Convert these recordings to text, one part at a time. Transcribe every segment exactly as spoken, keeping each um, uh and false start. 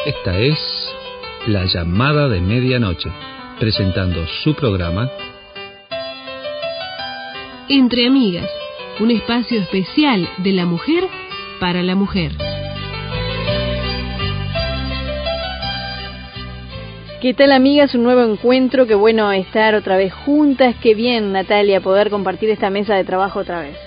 Esta es La Llamada de Medianoche, presentando su programa Entre Amigas, un espacio especial de la mujer para la mujer. ¿Qué tal, amigas? Un nuevo encuentro, qué bueno estar otra vez juntas, qué bien, Natalia, poder compartir esta mesa de trabajo otra vez.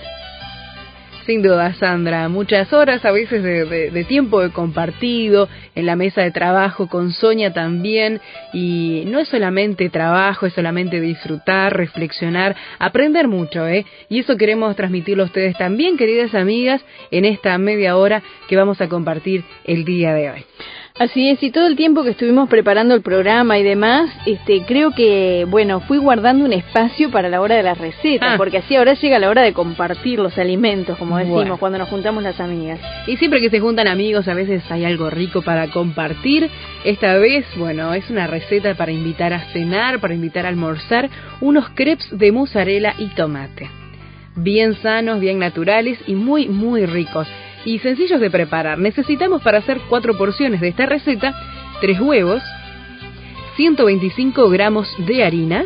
Sin duda, Sandra, muchas horas a veces de, de, de tiempo de compartido en la mesa de trabajo con Sonia también, y no es solamente trabajo, es solamente disfrutar, reflexionar, aprender mucho, ¿eh? Y eso queremos transmitirlo a ustedes también, queridas amigas, en esta media hora que vamos a compartir el día de hoy. Así es, y todo el tiempo que estuvimos preparando el programa y demás, este, creo que, bueno, fui guardando un espacio para la hora de las recetas, ah. porque así ahora llega la hora de compartir los alimentos, como decimos, bueno, cuando nos juntamos las amigas. Y siempre que se juntan amigos, a veces hay algo rico para compartir. Esta vez, bueno, es una receta para invitar a cenar, para invitar a almorzar, unos crepes de mozzarella y tomate. Bien sanos, bien naturales y muy, muy ricos. Y sencillos de preparar. Necesitamos para hacer cuatro porciones de esta receta, tres huevos, ciento veinticinco gramos de harina,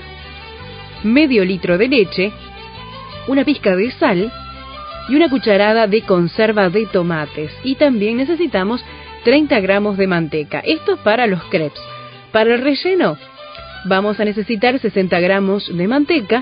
medio litro de leche, una pizca de sal y una cucharada de conserva de tomates. Y también necesitamos treinta gramos de manteca. Esto para los crepes. Para el relleno vamos a necesitar sesenta gramos de manteca,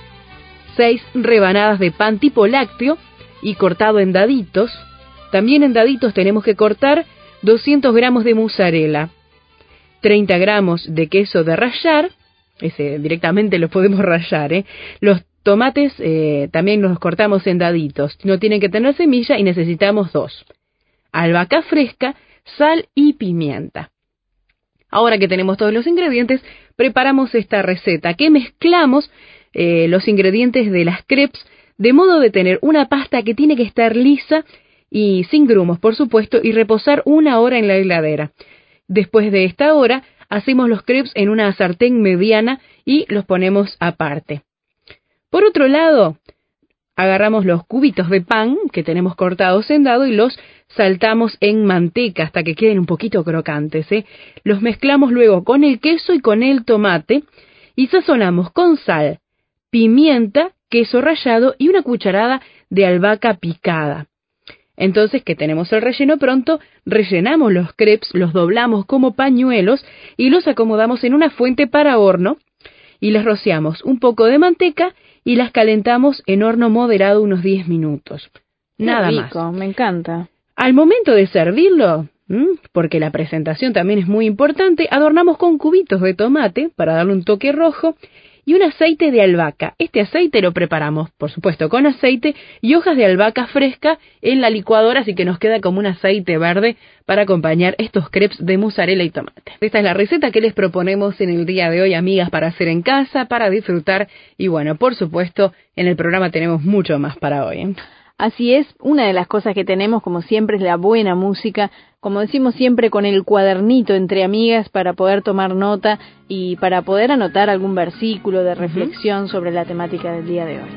seis rebanadas de pan tipo lácteo y cortado en daditos. También en daditos tenemos que cortar doscientos gramos de mozzarella, treinta gramos de queso de rallar, ese directamente lo podemos rallar, ¿eh? Los tomates eh, también los cortamos en daditos, no tienen que tener semilla y necesitamos dos. Albahaca fresca, sal y pimienta. Ahora que tenemos todos los ingredientes, preparamos esta receta que mezclamos eh, los ingredientes de las crepes de modo de tener una pasta que tiene que estar lisa y sin grumos, por supuesto, y reposar una hora en la heladera. Después de esta hora, hacemos los crepes en una sartén mediana y los ponemos aparte. Por otro lado, agarramos los cubitos de pan que tenemos cortados en dado y los saltamos en manteca hasta que queden un poquito crocantes, ¿eh? Los mezclamos luego con el queso y con el tomate y sazonamos con sal, pimienta, queso rallado y una cucharada de albahaca picada. Entonces, que tenemos el relleno pronto, rellenamos los crepes, los doblamos como pañuelos y los acomodamos en una fuente para horno y les rociamos un poco de manteca y las calentamos en horno moderado unos diez minutos. Nada más. Rico, me encanta. Al momento de servirlo, porque la presentación también es muy importante, adornamos con cubitos de tomate para darle un toque rojo y un aceite de albahaca. Este aceite lo preparamos, por supuesto, con aceite y hojas de albahaca fresca en la licuadora, así que nos queda como un aceite verde para acompañar estos crepes de mozzarella y tomate. Esta es la receta que les proponemos en el día de hoy, amigas, para hacer en casa, para disfrutar. Y bueno, por supuesto, en el programa tenemos mucho más para hoy, ¿eh? Así es, una de las cosas que tenemos, como siempre, es la buena música, como decimos siempre, con el cuadernito entre amigas para poder tomar nota y para poder anotar algún versículo de reflexión uh-huh. sobre la temática del día de hoy.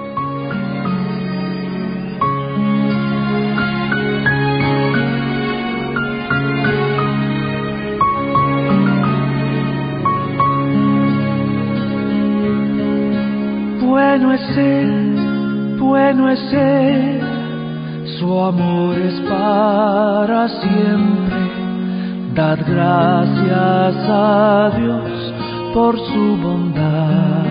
Bueno es Él, bueno es Él, su amor es para siempre. Dad gracias a Dios por su bondad.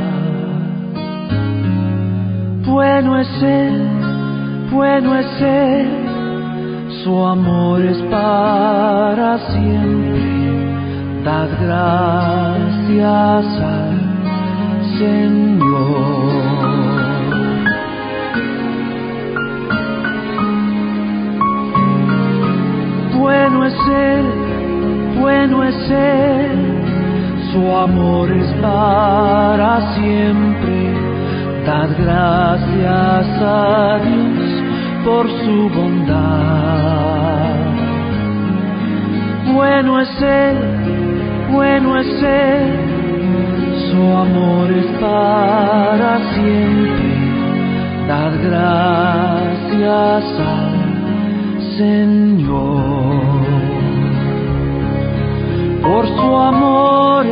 Bueno es Él, bueno es Él, su amor es para siempre. Dad gracias al Señor. Bueno es Él, bueno es Él, su amor es para siempre. Dad gracias a Dios por su bondad. Bueno es Él, bueno es Él, su amor es para siempre. Dad gracias al Señor. por su amor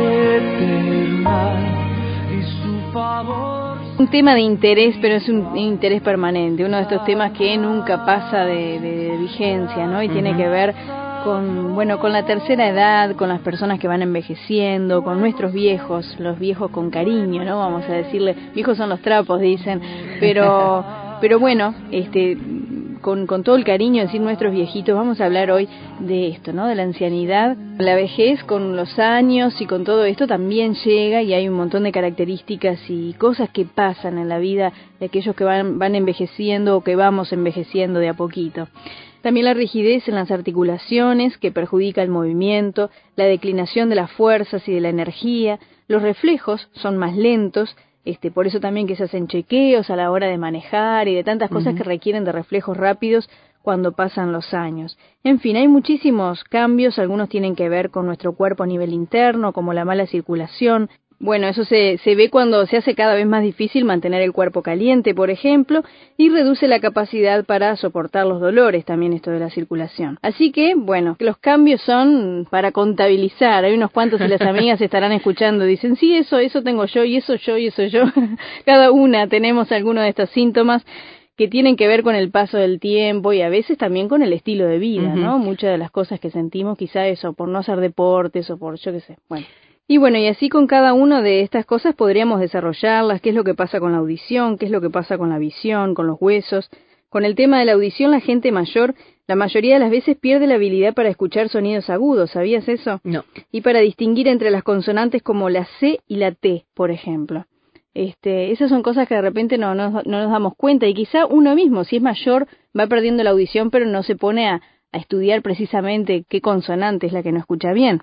eterno y su favor. Un tema de interés, pero es un interés permanente, uno de estos temas que nunca pasa de, de vigencia, ¿no? Y uh-huh. tiene que ver con, bueno, con la tercera edad, con las personas que van envejeciendo, con nuestros viejos, los viejos con cariño, ¿no? Vamos a decirle, viejos son los trapos, dicen, pero, pero bueno, este, con, con todo el cariño, decir nuestros viejitos, vamos a hablar hoy de esto, ¿no? De la ancianidad, la vejez con los años y con todo esto también llega y hay un montón de características y cosas que pasan en la vida de aquellos que van, van envejeciendo o que vamos envejeciendo de a poquito. También la rigidez en las articulaciones que perjudica el movimiento, la declinación de las fuerzas y de la energía, los reflejos son más lentos, este, por eso también que se hacen chequeos a la hora de manejar y de tantas cosas uh-huh. que requieren de reflejos rápidos cuando pasan los años. En fin, hay muchísimos cambios, algunos tienen que ver con nuestro cuerpo a nivel interno, como la mala circulación. Bueno, eso se, se ve cuando se hace cada vez más difícil mantener el cuerpo caliente, por ejemplo, y reduce la capacidad para soportar los dolores, también esto de la circulación. Así que, bueno, los cambios son para contabilizar. Hay unos cuantos y las amigas estarán escuchando, dicen, sí, eso, eso tengo yo, y eso yo, y eso yo. Cada una tenemos alguno de estos síntomas que tienen que ver con el paso del tiempo y a veces también con el estilo de vida, uh-huh. ¿no? Muchas de las cosas que sentimos, quizá eso, por no hacer deportes o por, yo qué sé, bueno. Y bueno, y así con cada una de estas cosas podríamos desarrollarlas, qué es lo que pasa con la audición, qué es lo que pasa con la visión, con los huesos. Con el tema de la audición, la gente mayor, la mayoría de las veces pierde la habilidad para escuchar sonidos agudos, ¿sabías eso? No. Y para distinguir entre las consonantes como la C y la T, por ejemplo. Este, esas son cosas que de repente no, no, no nos damos cuenta y quizá uno mismo, si es mayor, va perdiendo la audición, pero no se pone a... a estudiar precisamente qué consonante es la que no escucha bien.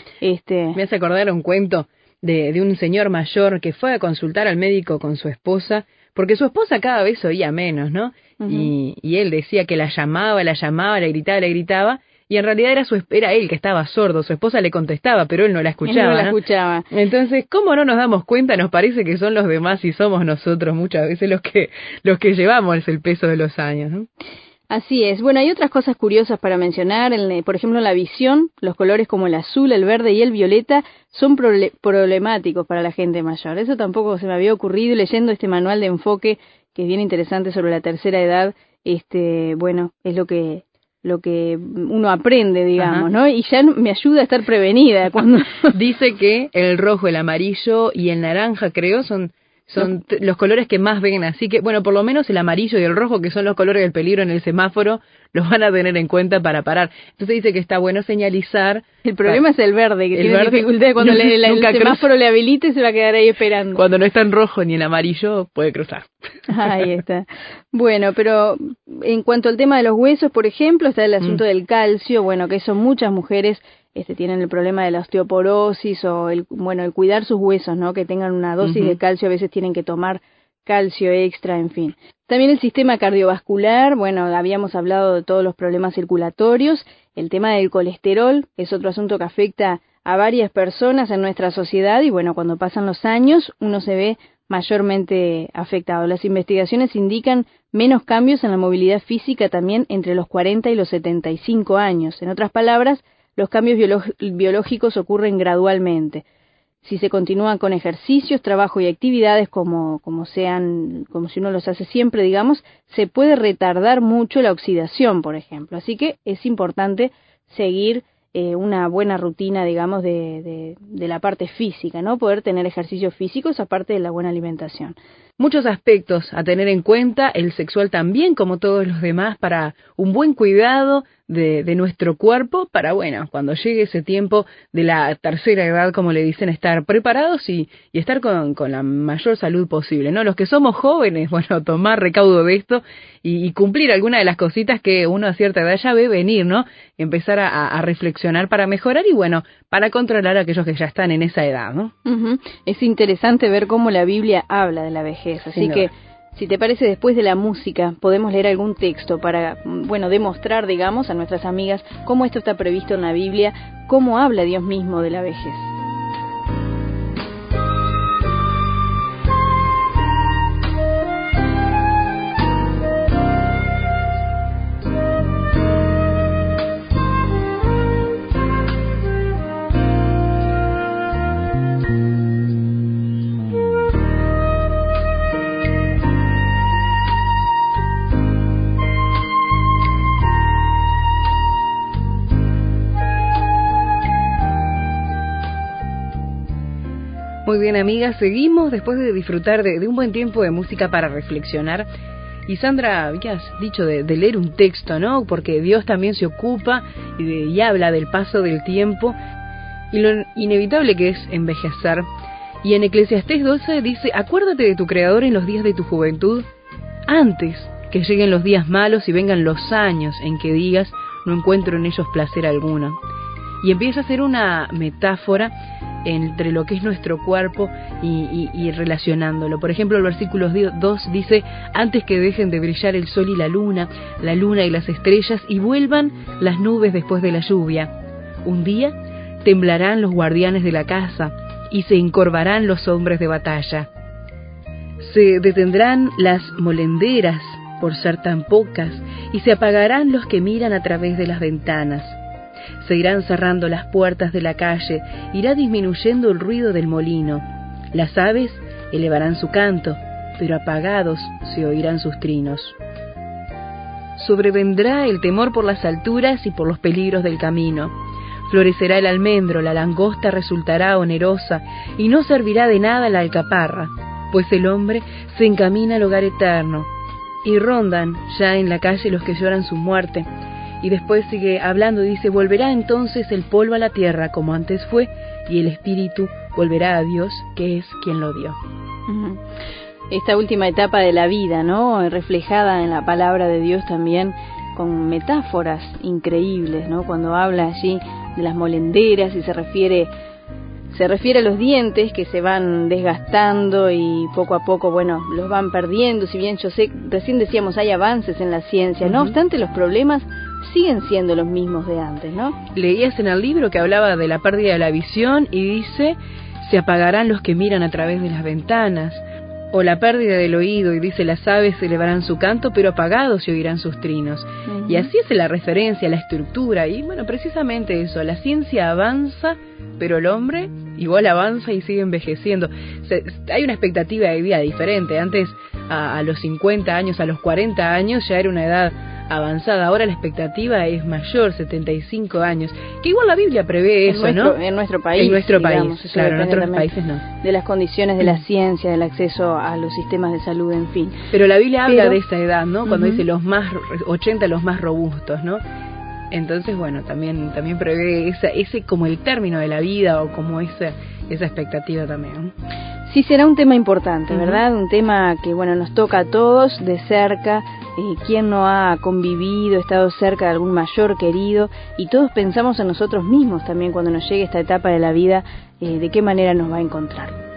este Me hace acordar un cuento de, de un señor mayor que fue a consultar al médico con su esposa, porque su esposa cada vez oía menos, ¿no? Uh-huh. Y, y él decía que la llamaba, la llamaba, le gritaba, le gritaba, y en realidad era, su, era él que estaba sordo, su esposa le contestaba, pero él no la escuchaba. Él no la ¿no? escuchaba. Entonces, ¿cómo no nos damos cuenta? Nos parece que son los demás y somos nosotros muchas veces los que, los que llevamos el peso de los años, ¿no? Así es. Bueno, hay otras cosas curiosas para mencionar. En, por ejemplo, en la visión, los colores como el azul, el verde y el violeta son prole- problemáticos para la gente mayor. Eso tampoco se me había ocurrido. Leyendo este manual de enfoque, que es bien interesante sobre la tercera edad, este, bueno, es lo que lo que uno aprende, digamos, Ajá. ¿no? Y ya me ayuda a estar prevenida. Cuando dice que el rojo, el amarillo y el naranja, creo, son... Son t- los colores que más ven, así que, bueno, por lo menos el amarillo y el rojo, que son los colores del peligro en el semáforo, los van a tener en cuenta para parar. Entonces dice que está bueno señalizar. El problema para... es el verde, que el tiene verde, dificultad. Cuando le, la, el semáforo cruza. le habilite, se va a quedar ahí esperando. Cuando no está en rojo ni en amarillo, puede cruzar. Ahí está. Bueno, pero en cuanto al tema de los huesos, por ejemplo, está el asunto mm. del calcio, bueno, que son muchas mujeres... Este, tienen el problema de la osteoporosis o el, bueno, el cuidar sus huesos, ¿no? Que tengan una dosis uh-huh. de calcio, a veces tienen que tomar calcio extra, en fin. También el sistema cardiovascular, bueno, habíamos hablado de todos los problemas circulatorios. El tema del colesterol es otro asunto que afecta a varias personas en nuestra sociedad y bueno, cuando pasan los años uno se ve mayormente afectado. Las investigaciones indican menos cambios en la movilidad física también entre los cuarenta y los setenta y cinco años. En otras palabras, los cambios biolog- biológicos ocurren gradualmente. Si se continúan con ejercicios, trabajo y actividades como, como sean, como si uno los hace siempre, digamos, se puede retardar mucho la oxidación, por ejemplo. Así que es importante seguir eh, una buena rutina, digamos, de, de, de la parte física, ¿no? Poder tener ejercicios físicos aparte de la buena alimentación. Muchos aspectos a tener en cuenta, el sexual también, como todos los demás, para un buen cuidado de, de nuestro cuerpo, para, bueno, cuando llegue ese tiempo de la tercera edad, como le dicen, estar preparados y, y estar con, con la mayor salud posible, ¿no? Los que somos jóvenes, bueno, tomar recaudo de esto y, y cumplir alguna de las cositas que uno a cierta edad ya ve venir, ¿no? Empezar a, a reflexionar para mejorar y, bueno, para controlar a aquellos que ya están en esa edad, ¿no? Uh-huh. Es interesante ver cómo la Biblia habla de la vejez, así que si te parece, después de la música podemos leer algún texto para, bueno, demostrar, digamos, a nuestras amigas cómo esto está previsto en la Biblia, cómo habla Dios mismo de la vejez. Muy bien, amigas, seguimos después de disfrutar de, de un buen tiempo de música para reflexionar. Y Sandra, habías dicho de, de leer un texto, ¿no? Porque Dios también se ocupa y, de, y habla del paso del tiempo y lo inevitable que es envejecer. Y en Eclesiastés doce dice: acuérdate de tu Creador en los días de tu juventud, antes que lleguen los días malos y vengan los años en que digas, no encuentro en ellos placer alguno. Y empieza a ser una metáfora entre lo que es nuestro cuerpo y, y, y relacionándolo. Por ejemplo, el versículo dos dice: antes que dejen de brillar el sol y la luna, la luna y las estrellas, y vuelvan las nubes después de la lluvia. Un día temblarán los guardianes de la casa, y se encorvarán los hombres de batalla. Se detendrán las molenderas por ser tan pocas, y se apagarán los que miran a través de las ventanas. Se irán cerrando las puertas de la calle, irá disminuyendo el ruido del molino. Las aves elevarán su canto, pero apagados se oirán sus trinos. Sobrevendrá el temor por las alturas y por los peligros del camino. Florecerá el almendro, la langosta resultará onerosa, y no servirá de nada la alcaparra, pues el hombre se encamina al hogar eterno. Y rondan ya en la calle los que lloran su muerte. Y después sigue hablando y dice: volverá entonces el polvo a la tierra como antes fue, y el espíritu volverá a Dios, que es quien lo dio. Esta última etapa de la vida, ¿no? Reflejada en la palabra de Dios también, con metáforas increíbles, ¿no? Cuando habla allí de las molenderas y se refiere se refiere a los dientes que se van desgastando y poco a poco, bueno, los van perdiendo. Si bien yo sé, recién decíamos, hay avances en la ciencia, uh-huh. No obstante, los problemas siguen siendo los mismos de antes, ¿no? Leías en el libro que hablaba de la pérdida de la visión y dice: se apagarán los que miran a través de las ventanas. O la pérdida del oído y dice: las aves elevarán su canto, pero apagados se oirán sus trinos. Uh-huh. Y así es la referencia, la estructura. Y bueno, precisamente eso, la ciencia avanza, pero el hombre igual avanza y sigue envejeciendo. Se, hay una expectativa de vida diferente. Antes, a, a los cincuenta años, a los cuarenta años, ya era una edad avanzada. Ahora la expectativa es mayor, setenta y cinco años, que igual la Biblia prevé eso, en nuestro, ¿no? En nuestro país. En nuestro digamos, país, claro, en otros países no. De las condiciones de la ciencia, del acceso a los sistemas de salud, en fin. Pero la Biblia Pero, habla de esa edad, ¿no? Cuando uh-huh. dice los más, ochenta los más robustos, ¿no? Entonces, bueno, también también prevé esa, ese como el término de la vida, o como esa, esa expectativa también. Sí, será un tema importante, ¿verdad? Uh-huh. Un tema que, bueno, nos toca a todos de cerca. Eh, ¿Quién no ha convivido, estado cerca de algún mayor querido? Y todos pensamos en nosotros mismos también cuando nos llegue esta etapa de la vida, eh, de qué manera nos va a encontrar.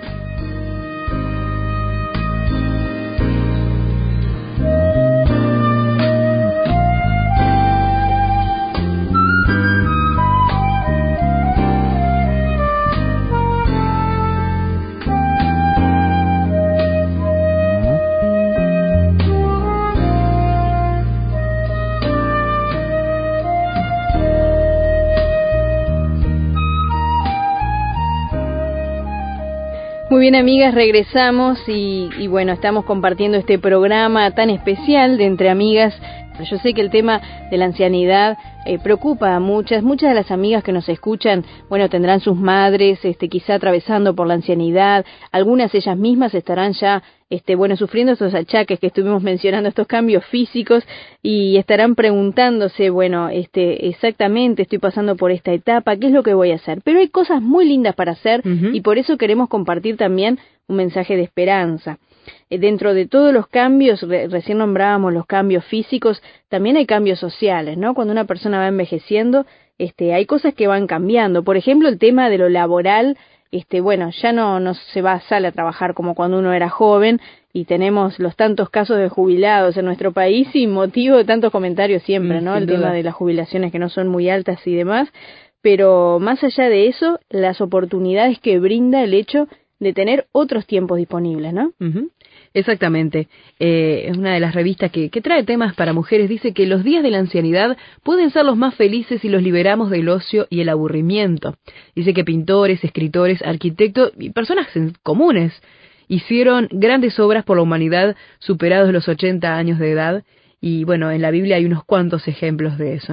Muy bien, amigas, regresamos y, y bueno, estamos compartiendo este programa tan especial de Entre Amigas. Yo sé que el tema de la ancianidad eh, preocupa a muchas, muchas de las amigas que nos escuchan, bueno, tendrán sus madres, este, quizá atravesando por la ancianidad, algunas ellas mismas estarán ya, este, bueno, sufriendo estos achaques que estuvimos mencionando, estos cambios físicos, y estarán preguntándose, bueno, este, exactamente, estoy pasando por esta etapa, ¿qué es lo que voy a hacer? Pero hay cosas muy lindas para hacer, uh-huh. y por eso queremos compartir también un mensaje de esperanza. Dentro de todos los cambios, re- recién nombrábamos los cambios físicos, también hay cambios sociales, ¿no? Cuando una persona va envejeciendo, este, hay cosas que van cambiando. Por ejemplo, el tema de lo laboral, este, bueno, ya no, no se va a sale a trabajar como cuando uno era joven, y tenemos los tantos casos de jubilados en nuestro país y motivo de tantos comentarios siempre, ¿no? El duda. Tema de las jubilaciones que no son muy altas y demás, pero más allá de eso, las oportunidades que brinda el hecho de tener otros tiempos disponibles, ¿no? Uh-huh. Exactamente. Eh, es una de las revistas que, que trae temas para mujeres. Dice que los días de la ancianidad pueden ser los más felices si los liberamos del ocio y el aburrimiento. Dice que pintores, escritores, arquitectos y personas comunes hicieron grandes obras por la humanidad superados los ochenta años de edad. Y bueno, en la Biblia hay unos cuantos ejemplos de eso, ¿no?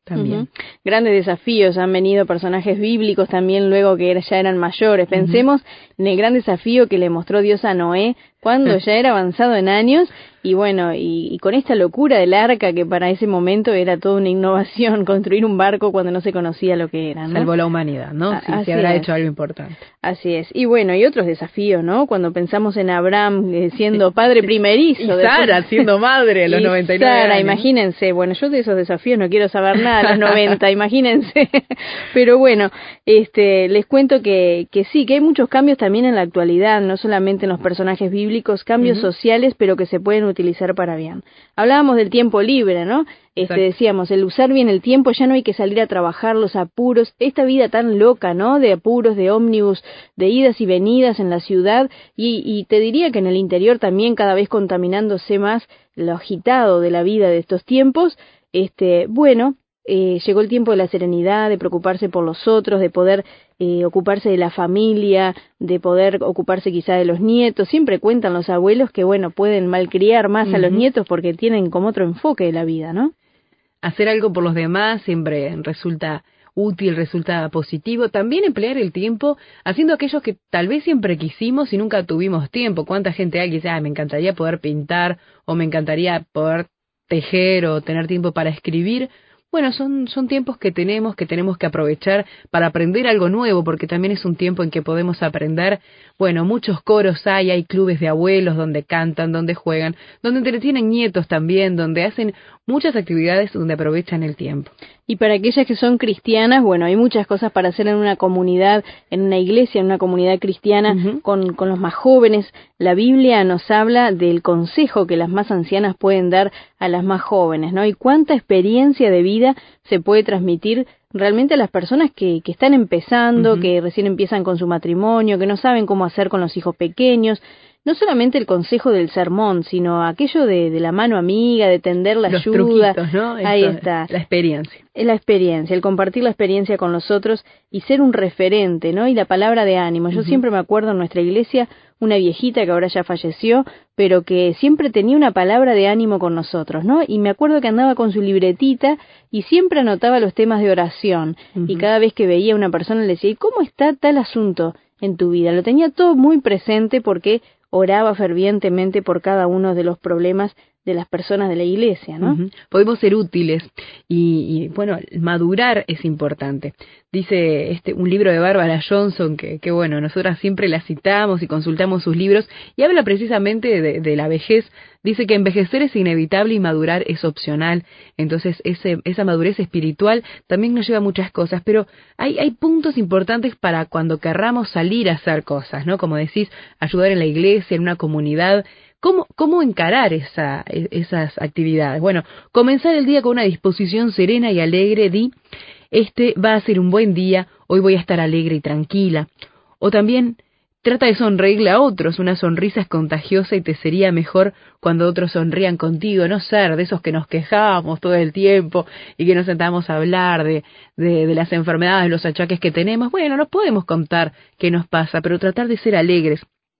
también. Uh-huh. Grandes desafíos, han venido personajes bíblicos también luego que ya eran mayores. Pensemos uh-huh. en el gran desafío que le mostró Dios a Noé cuando ya era avanzado en años, y bueno, y, y con esta locura del arca que para ese momento era toda una innovación, construir un barco cuando no se conocía lo que era, ¿no? Salvó la humanidad, ¿no? Sí, se habrá es. hecho algo importante. Así es. Y bueno, y otros desafíos, ¿no? Cuando pensamos en Abraham eh, siendo padre primerizo. Y Sara después, siendo madre a los y noventa y nueve Sara, años. Imagínense. Bueno, yo de esos desafíos no quiero saber nada a los noventa, imagínense. Pero bueno, este, les cuento que, que sí, que hay muchos cambios también en la actualidad, no solamente en los personajes bíblicos, cambios uh-huh. sociales, pero que se pueden utilizar para bien. Hablábamos del tiempo libre, ¿no? Este, decíamos, el usar bien el tiempo, ya no hay que salir a trabajar, los apuros, esta vida tan loca, ¿no? De apuros, de ómnibus, de idas y venidas en la ciudad, y, y te diría que en el interior también cada vez contaminándose más lo agitado de la vida de estos tiempos. Este, bueno, eh, llegó el tiempo de la serenidad, de preocuparse por los otros, de poder eh, ocuparse de la familia, de poder ocuparse quizá de los nietos. Siempre cuentan los abuelos que, bueno, pueden malcriar más uh-huh. a los nietos porque tienen como otro enfoque de la vida, ¿no? Hacer algo por los demás siempre resulta útil, resulta positivo. También emplear el tiempo haciendo aquellos que tal vez siempre quisimos y nunca tuvimos tiempo. ¿Cuánta gente hay que dice, ah, me encantaría poder pintar o me encantaría poder tejer o tener tiempo para escribir? Bueno, son, son tiempos que tenemos, que tenemos que aprovechar para aprender algo nuevo, porque también es un tiempo en que podemos aprender. Bueno, muchos coros hay, hay clubes de abuelos donde cantan, donde juegan, donde entretienen nietos también, donde hacen muchas actividades donde aprovechan el tiempo. Y para aquellas que son cristianas, bueno, hay muchas cosas para hacer en una comunidad, en una iglesia, en una comunidad cristiana, uh-huh. con, con los más jóvenes. La Biblia nos habla del consejo que las más ancianas pueden dar a las más jóvenes, ¿no? Y cuánta experiencia de vida se puede transmitir realmente a las personas que, que están empezando, uh-huh. que recién empiezan con su matrimonio, que no saben cómo hacer con los hijos pequeños. No solamente el consejo del sermón, sino aquello de, de la mano amiga, de tender la los ayuda. Truquitos, ¿no? Ahí Eso, está. La experiencia. Es la experiencia, el compartir la experiencia con los otros y ser un referente, ¿no? Y la palabra de ánimo. Yo uh-huh. siempre me acuerdo en nuestra iglesia, una viejita que ahora ya falleció, pero que siempre tenía una palabra de ánimo con nosotros, ¿no? Y me acuerdo que andaba con su libretita y siempre anotaba los temas de oración. Uh-huh. Y cada vez que veía a una persona le decía, ¿y cómo está tal asunto en tu vida? Lo tenía todo muy presente porque oraba fervientemente por cada uno de los problemas de las personas de la iglesia, ¿no? Uh-huh. Podemos ser útiles y, y, bueno, madurar es importante. Dice este un libro de Bárbara Johnson que, que, bueno, nosotras siempre la citamos y consultamos sus libros y habla precisamente de, de la vejez. Dice que envejecer es inevitable y madurar es opcional. Entonces, ese, esa madurez espiritual también nos lleva a muchas cosas, pero hay, hay puntos importantes para cuando querramos salir a hacer cosas, ¿no? Como decís, ayudar en la iglesia, en una comunidad. ¿Cómo, cómo encarar esa, esas actividades? Bueno, comenzar el día con una disposición serena y alegre, di, este va a ser un buen día, hoy voy a estar alegre y tranquila. O también, trata de sonreírle a otros, una sonrisa es contagiosa y te sería mejor cuando otros sonrían contigo, no ser de esos que nos quejamos todo el tiempo y que nos sentamos a hablar de, de, de las enfermedades, los achaques que tenemos. Bueno, no podemos contar qué nos pasa, pero tratar de ser alegres.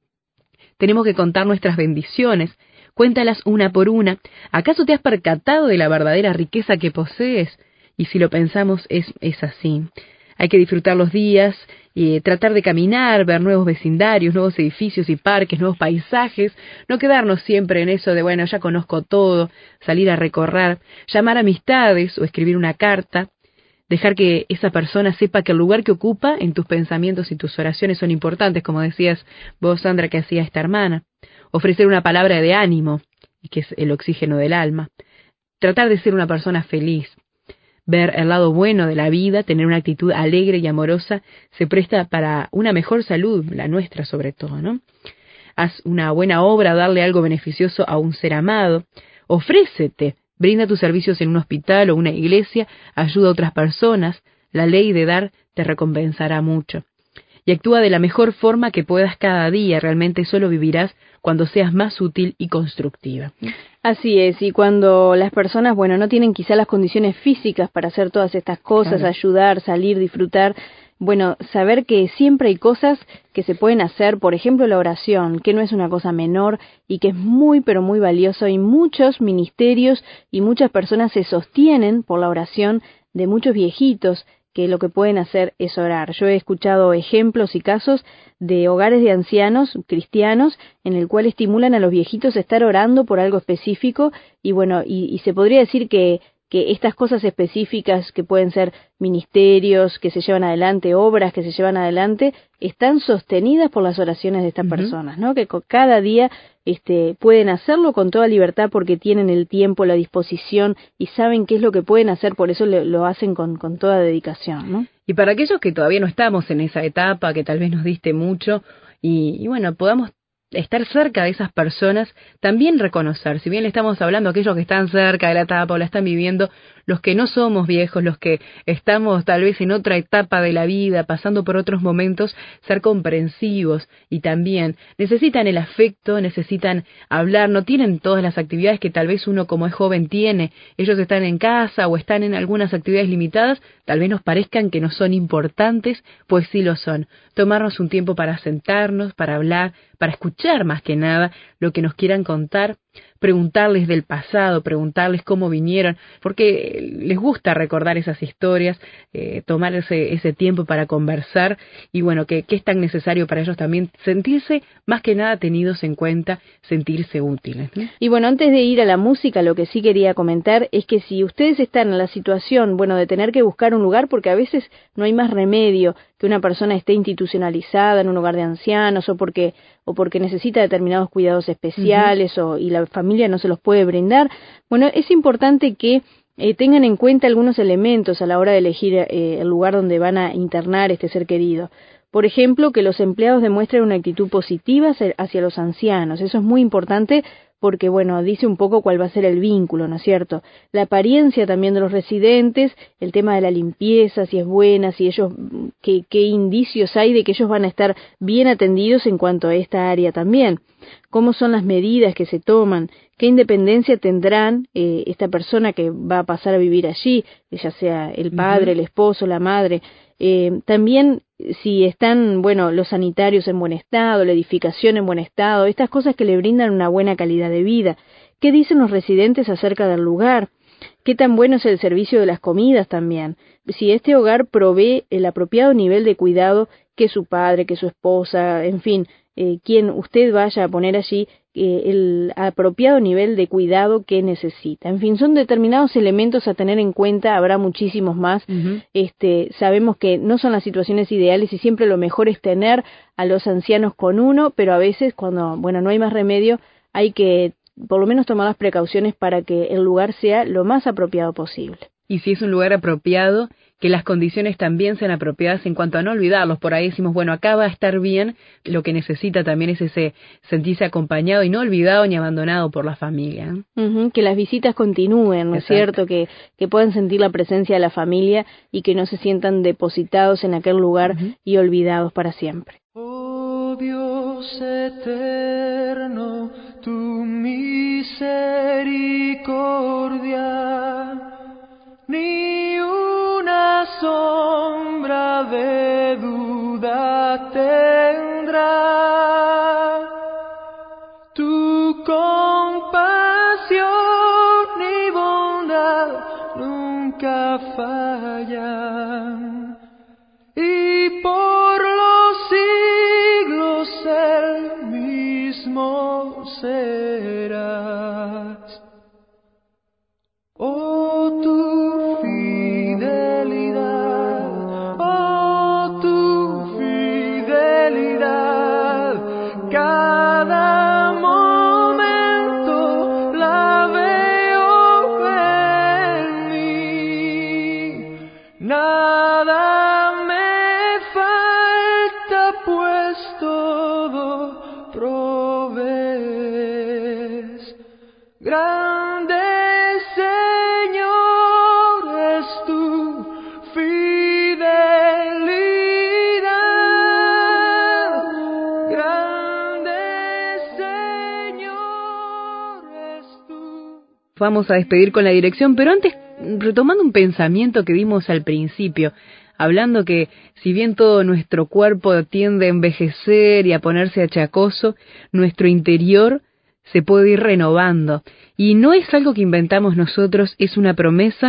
Tenemos que contar nuestras bendiciones. Cuéntalas una por una. ¿Acaso te has percatado de la verdadera riqueza que posees? Y si lo pensamos, es, es así. Hay que disfrutar los días, y tratar de caminar, ver nuevos vecindarios, nuevos edificios y parques, nuevos paisajes. No quedarnos siempre en eso de, bueno, ya conozco todo, salir a recorrer, llamar amistades o escribir una carta. Dejar que esa persona sepa que el lugar que ocupa en tus pensamientos y tus oraciones son importantes, como decías vos, Sandra, que hacía esta hermana. Ofrecer una palabra de ánimo, que es el oxígeno del alma. Tratar de ser una persona feliz. Ver el lado bueno de la vida, tener una actitud alegre y amorosa, se presta para una mejor salud, la nuestra sobre todo, ¿no? Haz una buena obra, darle algo beneficioso a un ser amado. Ofrécete. Brinda tus servicios en un hospital o una iglesia, ayuda a otras personas, la ley de dar te recompensará mucho. Y actúa de la mejor forma que puedas cada día, realmente solo vivirás cuando seas más útil y constructiva. Así es, y cuando las personas, bueno, no tienen quizá las condiciones físicas para hacer todas estas cosas, claro. Ayudar, salir, disfrutar, bueno, saber que siempre hay cosas que se pueden hacer, por ejemplo la oración, que no es una cosa menor y que es muy pero muy valioso, y muchos ministerios y muchas personas se sostienen por la oración de muchos viejitos que lo que pueden hacer es orar. Yo he escuchado ejemplos y casos de hogares de ancianos cristianos en el cual estimulan a los viejitos a estar orando por algo específico y bueno, y, y se podría decir que que estas cosas específicas que pueden ser ministerios que se llevan adelante, obras que se llevan adelante, están sostenidas por las oraciones de estas uh-huh. personas, ¿no? Que cada día este, pueden hacerlo con toda libertad porque tienen el tiempo, la disposición y saben qué es lo que pueden hacer, por eso lo, lo hacen con, con toda dedicación, ¿no? Y para aquellos que todavía no estamos en esa etapa, que tal vez nos diste mucho, y, y bueno, podamos estar cerca de esas personas, también reconocer, si bien le estamos hablando a aquellos que están cerca de la etapa o la están viviendo, los que no somos viejos, los que estamos tal vez en otra etapa de la vida, pasando por otros momentos, ser comprensivos y también necesitan el afecto, necesitan hablar, no tienen todas las actividades que tal vez uno como es joven tiene, ellos están en casa o están en algunas actividades limitadas, tal vez nos parezcan que no son importantes, pues sí lo son. Tomarnos un tiempo para sentarnos, para hablar, para escuchar más que nada lo que nos quieran contar, preguntarles del pasado, preguntarles cómo vinieron, porque les gusta recordar esas historias, eh, tomar ese, ese tiempo para conversar y bueno, que, que es tan necesario para ellos también sentirse más que nada tenidos en cuenta, sentirse útiles, ¿no? Y bueno, antes de ir a la música, lo que sí quería comentar es que si ustedes están en la situación, bueno, de tener que buscar un lugar, porque a veces no hay más remedio que una persona esté institucionalizada en un hogar de ancianos o porque o porque necesita determinados cuidados especiales uh-huh. o y la familia no se los puede brindar, bueno, es importante que eh, tengan en cuenta algunos elementos a la hora de elegir eh, el lugar donde van a internar este ser querido. Por ejemplo, que los empleados demuestren una actitud positiva hacia los ancianos. Eso es muy importante porque, bueno, dice un poco cuál va a ser el vínculo, ¿no es cierto? La apariencia también de los residentes, el tema de la limpieza, si es buena, si ellos, qué, qué indicios hay de que ellos van a estar bien atendidos en cuanto a esta área también. Cómo son las medidas que se toman, qué independencia tendrán eh, esta persona que va a pasar a vivir allí, ya sea el padre, uh-huh. el esposo, la madre. Eh, también si están, bueno, los sanitarios en buen estado, la edificación en buen estado, estas cosas que le brindan una buena calidad de vida. ¿Qué dicen los residentes acerca del lugar? ¿Qué tan bueno es el servicio de las comidas también? Si este hogar provee el apropiado nivel de cuidado que su padre, que su esposa, en fin, eh, quien usted vaya a poner allí, eh, el apropiado nivel de cuidado que necesita. En fin, son determinados elementos a tener en cuenta, habrá muchísimos más. Uh-huh. Este, sabemos que no son las situaciones ideales y siempre lo mejor es tener a los ancianos con uno, pero a veces cuando, bueno, no hay más remedio, hay que por lo menos tomar las precauciones para que el lugar sea lo más apropiado posible. Y si es un lugar apropiado, que las condiciones también sean apropiadas en cuanto a no olvidarlos. Por ahí decimos, bueno, acá va a estar bien, lo que necesita también es ese sentirse acompañado y no olvidado ni abandonado por la familia. Uh-huh, que las visitas continúen, ¿no es cierto? Que, que puedan sentir la presencia de la familia y que no se sientan depositados en aquel lugar uh-huh. y olvidados para siempre. Oh Dios eterno, tu misericordia, ni una sombra de duda tendrá. Tu compasión y bondad nunca fallan, y por los siglos el mismo serás. Oh, tu fidelidad, oh, tu fidelidad, cada momento la veo en mí. Nada me falta, pues todo provees. Grande vamos a despedir con la dirección, pero antes, retomando un pensamiento que vimos al principio, hablando que si bien todo nuestro cuerpo tiende a envejecer y a ponerse achacoso, nuestro interior se puede ir renovando. Y no es algo que inventamos nosotros, es una promesa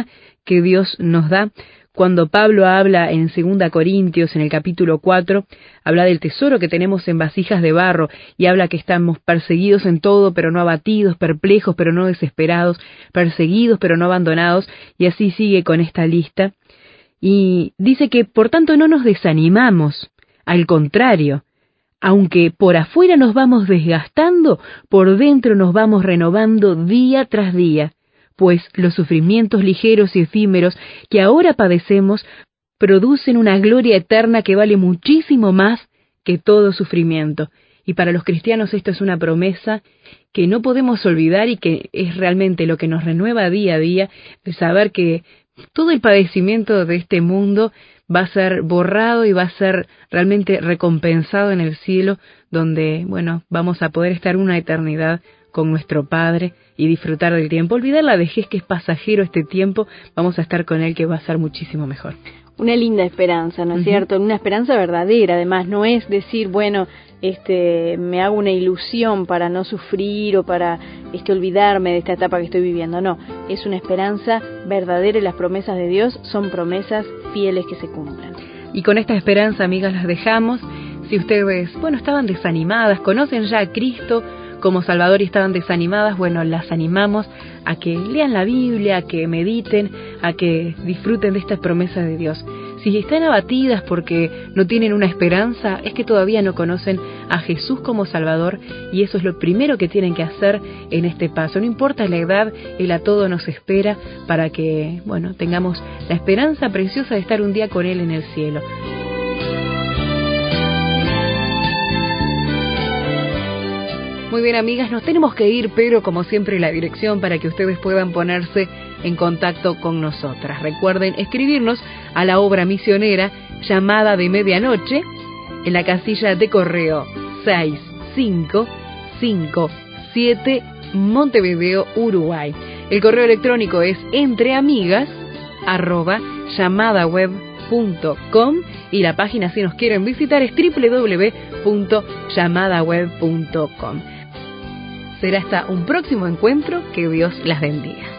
que Dios nos da. Cuando Pablo habla en segunda Corintios, en el capítulo cuatro, habla del tesoro que tenemos en vasijas de barro, y habla que estamos perseguidos en todo, pero no abatidos, perplejos, pero no desesperados, perseguidos, pero no abandonados, y así sigue con esta lista. Y dice que, por tanto, no nos desanimamos, al contrario, aunque por afuera nos vamos desgastando, por dentro nos vamos renovando día tras día, pues los sufrimientos ligeros y efímeros que ahora padecemos producen una gloria eterna que vale muchísimo más que todo sufrimiento. Y para los cristianos esto es una promesa que no podemos olvidar y que es realmente lo que nos renueva día a día, de saber que todo el padecimiento de este mundo va a ser borrado y va a ser realmente recompensado en el cielo, donde, bueno, vamos a poder estar una eternidad con nuestro Padre y disfrutar del tiempo. Olvidar la vejez, que es pasajero este tiempo, vamos a estar con Él, que va a ser muchísimo mejor. Una linda esperanza, ¿no es uh-huh. cierto? Una esperanza verdadera, además, no es decir, bueno, este, me hago una ilusión para no sufrir o para este, olvidarme de esta etapa que estoy viviendo. No, es una esperanza verdadera y las promesas de Dios son promesas fieles que se cumplan. Y con esta esperanza, amigas, las dejamos. Si ustedes, bueno, estaban desanimadas, conocen ya a Cristo como Salvador y estaban desanimadas, bueno, las animamos a que lean la Biblia, a que mediten, a que disfruten de estas promesas de Dios. Si están abatidas porque no tienen una esperanza, es que todavía no conocen a Jesús como Salvador, y eso es lo primero que tienen que hacer en este paso. No importa la edad, Él a todo nos espera para que, bueno, tengamos la esperanza preciosa de estar un día con Él en el cielo. Muy bien, amigas, nos tenemos que ir, pero como siempre la dirección para que ustedes puedan ponerse en contacto con nosotras. Recuerden escribirnos a la obra misionera Llamada de Medianoche en la casilla de correo seis cinco cinco siete Montevideo, Uruguay. El correo electrónico es entreamigas arroba llamadaweb punto com y la página, si nos quieren visitar, es doble u doble u doble u punto llamadaweb punto com. Será hasta un próximo encuentro. Que Dios las bendiga.